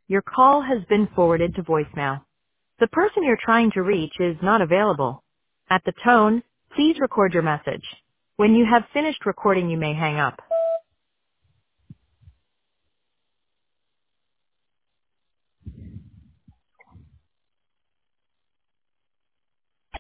Your call has been forwarded to voicemail. The person you're trying to reach is not available. At the tone, please record your message. When you have finished recording, you may hang up.